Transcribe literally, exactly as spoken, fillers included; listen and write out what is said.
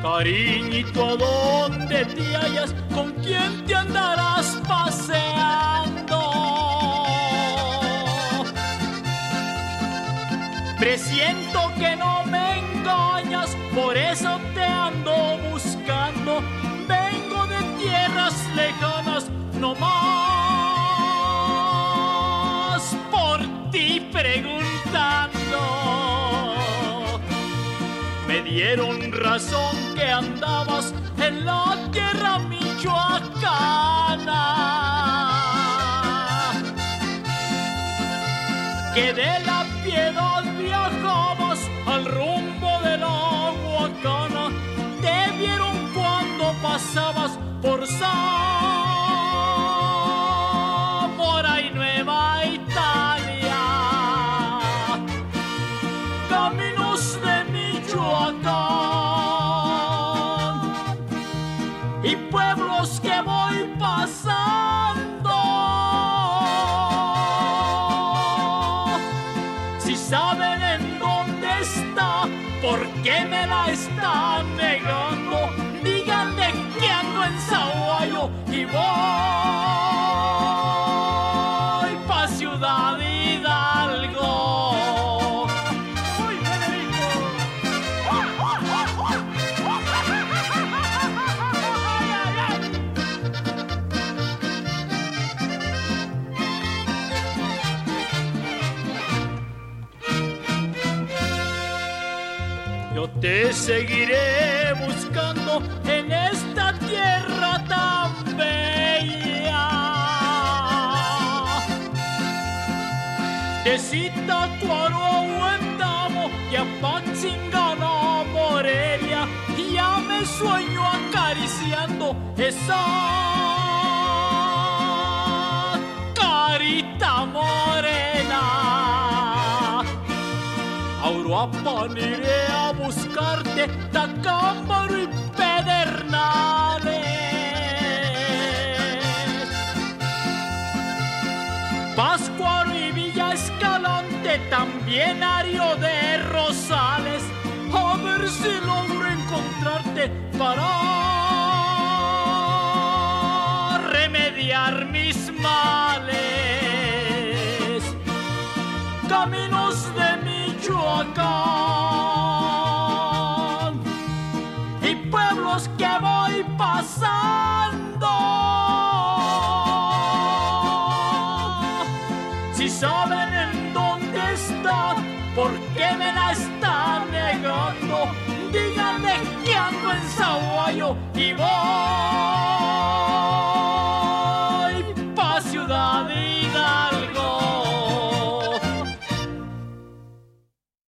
Cariñito, ¿a dónde te hallas? ¿Con quién te andarás paseando? Presiento que no me engañas, por eso te ando buscando. Vengo de tierras lejanas, no más por ti preguntando. Me dieron razón que andabas en la tierra michoacana, que de la Piedad viajabas al rumbo de la Huacana. Te vieron cuando pasabas por Zamora y Nueva Italia, caminos de Michoacán y pueblos que voy pasando. Si saben en dónde está, ¿por qué me la están negando? Díganle que ando en Sahuayo y voy pa' Ciudad Hidalgo. ¡Uy, Federico! ¡Ay, ay, ay! Yo te seguiré buscando en esta tierra tan bella, de Zitácuaro a Huetamo y a Patzingana, Morelia. Y ya me sueño acariciando esa carita morena. A Uruapan iré a buscarte, Tacámbaro y Pedernales, Pátzcuaro y Villa Escalante, también Ario de Rosales. A ver si logro encontrarte para remediar mis males. Caminos de Michoacán y pueblos que voy pasando. Si saben en dónde está, ¿por qué me la están negando? Díganle que ando en Sahuayo y voy